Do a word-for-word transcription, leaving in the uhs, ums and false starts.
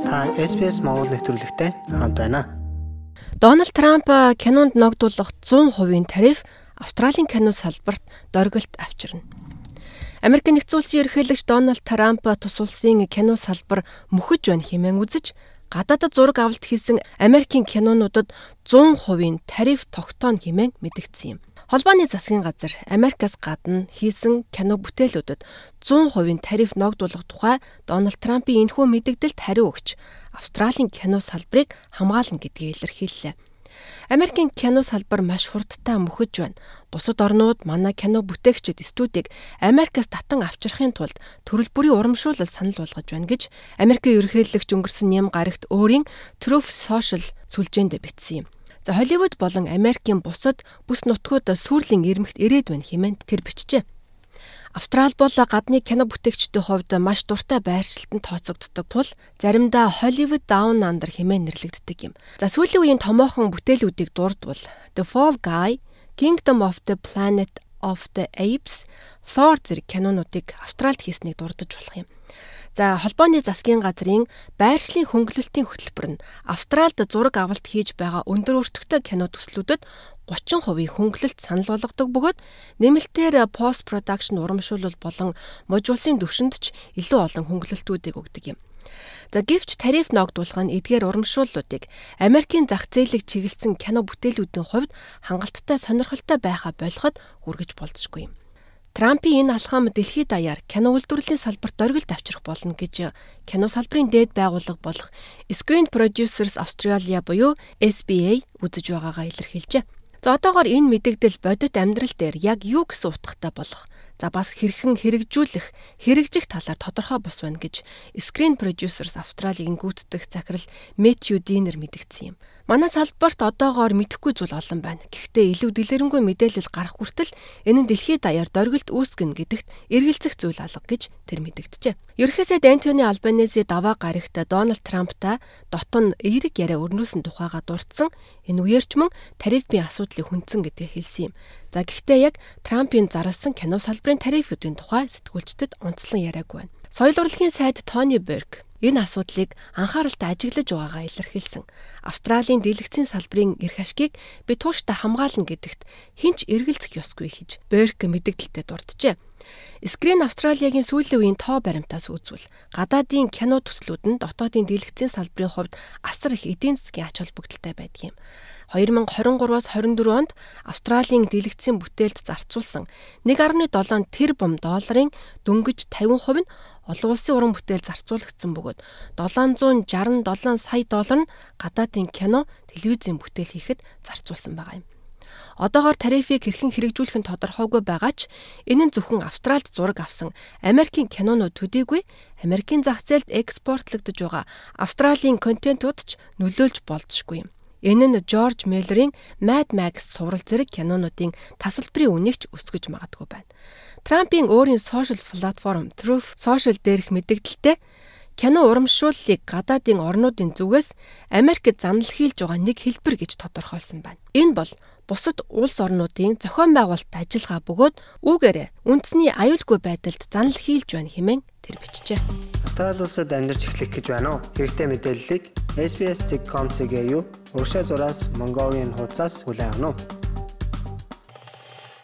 Та эс би эс Монгол нэвтрүүлэгтэй хамт байна. Дональд Трамп кинонд ногдуулах зуун хувийн тариф Австралийн кино салбарт дөргөлт авчирна. Америкийн нэгдсэн улсын ерөнхийлөгч Дональд Трамп тус улсын кино салбар мөхөж байна хэмээн үзэж, гадаадд зураг авалт хийсэн Америкийн кинонуудад зуун хувийн тариф тогтооно хэмээн мэдэгдсэн юм. Холбооны засгийн газар Америкаас гадна хийсэн кино бүтээлүүдэд зуун хувийн тариф ногдуулах тухай Дональд Трампын энэхүү мэдэгдэлд хариу өгч, Австралийн кино салбарыг хамгаална гэдгийг илэрхийллээ. Америкийн кино салбар маш хурдтай мөхөж байна. Бусад орнууд манай кино бүтээгчид студийг Америкаас татан авчрахын тулд төрөл бүрийн урамшуулал санал болгож байна гэж Америкийн ерөнхийлөгч өнгөрсөн ням гарагт өөрийн Truth Social сүлжээнд бичсэн юм. За Холливуд болон Америкийн бусад бүс нутгууд сүрлийн ирмэгт ирээд байна хэмээн тэр бичжээ. Австрали бол гадны кино бүтээгчдийн хувьд маш дуртай байршилтанд тооцогддог тул заримдаа Hollywood Down Under хэмээн нэрлэгддэг юм. За сүүлийн үеийн томоохон бүтээлүүдийг дурдвал The Fall Guy, Kingdom of the Planet of the Apes, Thor зэрэг кинонуудыг Австралид хийснийг дурдж болох юм. За холбооны засгийн газрын байршлын хөнгөлөлтийн хөтөлбөр нь Австралид зураг авалт хийж байгаа өндөр өртөгтэй кино төслүүдэд гучин хувийн хөнгөлөлт санал болгодог бөгөөд нэмэлтээр пост продакшн урамшуулал болон муж улсын түвшинд ч илүү олон хөнгөлөлтүүдийг өгдөг юм. За гэвч тариф ногдуулах нь эдгээр урамшууллуудыг Америкийн зах зээлийг чиглэсэн кино бүтээлүүдийн хувьд хангалттай сонирхолтой байхаа болоход хүргэж болзошгүй юм. Трампын энэ алхам дэлхийд даяар кино үйлдвэрлэлийн салбарт дөргөлт авчрах болно гэж кино салбарын дээд байгууллага болох Screen Producers Australia буюу эс би эй үзэж байгаагаа илэрхийлжээ. За одоогоор энэ мэдэгдэл бодит амьдрал дээр яг юу гэсэн утгатай болох, за бас хэрхэн хэрэгжүүлэх, хэрэгжих талаар тодорхой бус байна гэж Screen Producers Australia-гийн гүйцэтгэх захирал Мэтью Динер мэдгдсэн юм. Манай салбарт одоогоор мэдэхгүй зүйл олон байна. Гэхдээ илүү дэлгэрэнгүй мэдээлэл гарах хүртэл энэ нь дэлхийд даяар дөргөлт үүсгэнэ гэдэгт эргэлзэх зүйл алга гэж тэр мэдэгджээ. Ерөнхийдөө Антони Албанеси даваа гарагт Дональд Трамптай дотн эерэг яриа өрнүүлсэн тухайга дурдсан. Энэ үеэрч мөн тарифын асуудлыг хүндсэн гэдгийг хэлсэн юм. За гэхдээ яг Трампын зарласан кино салбарын тарифуудын тухай сэтгүүлчдэд онцлон яриаггүй байна. Соёл урлагийн сайд Тони Берг энэ асуудлыг анхааралтай ажиглаж байгаагаа илэрхийлсэн. Австралийн дэлгэцийн салбарын эрх ашгийг би тууштай хамгаална гэдэгт хинч эргэлзэх ёсгүй гэж Берг мэдэгдэлтэд дурджээ. Screen Australia-гийн сүүлийн үеийн тоо баримтаас үзвэл гадаадын кино төслүүд нь дотоодын дэлгэцийн салбарын хувьд асар их эдийн засгийн ач холбогдолтой байдаг юм. две тысячи двадцать три-аас двадцать четыре онд Австралийн дэлгэцийн бүтээлд зарцуулсан one point seven тэрбум долларын дөнгөж fifty percent нь олон улсын уран бүтээл зарцуулагдсан бөгөөд seven hundred sixty-seven сая доллар нь гадаадын кино, телевизийн бүтээл хийхэд зарцуулсан байгаа юм. Одоогоор тарифыг хэрхэн хэрэгжүүлэх нь тодорхойгүй байгаа ч энэ нь зөвхөн Австральд зураг авсан Америкийн кинонууд төдийгүй Америкийн зах зээлд экспортлогдож байгаа Австралийн контентууд ч нөлөөлж болзошгүй юм. Энэ нь Жорж Миллерийн Mad Max сурал зэрэг кинонуудын тасалбарын үнийг ч өсгөж магадгүй байна. Трампын өөрийн сошиал платформ Truth Social дээрх мэдэгдэлтэй кино урамшууллыг гадаадын орнуудын зүгээс Америкт занал хийлж байгаа нэг хэлбэр гэж тодорхойлсон байна. Энэ бол бусад улс орнуудын зохион байгуулалт ажиллагаа бөгөөд үүгээрээ үндэсний аюулгүй байдалд занал хийлж байна хэмээн тэр бичжээ. Австрали улсад амьдарч эхлэх гэж байна уу? Хэрэгтэй мэдээллийг эс би эс dot com.cg юу урагшаа зураас Mongolian хуудасаас хүлээн авах нь.